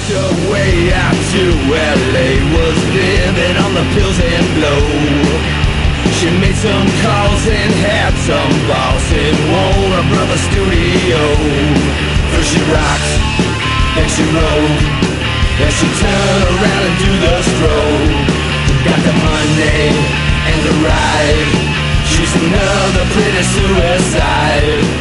her way out to LA, was living on the pills and blow. She made some calls and had some balls in Warner Brothers studio. First she rocked, then she rolled, then she turned around and do the stroll. Got the money and the ride, she's another pretty suicide.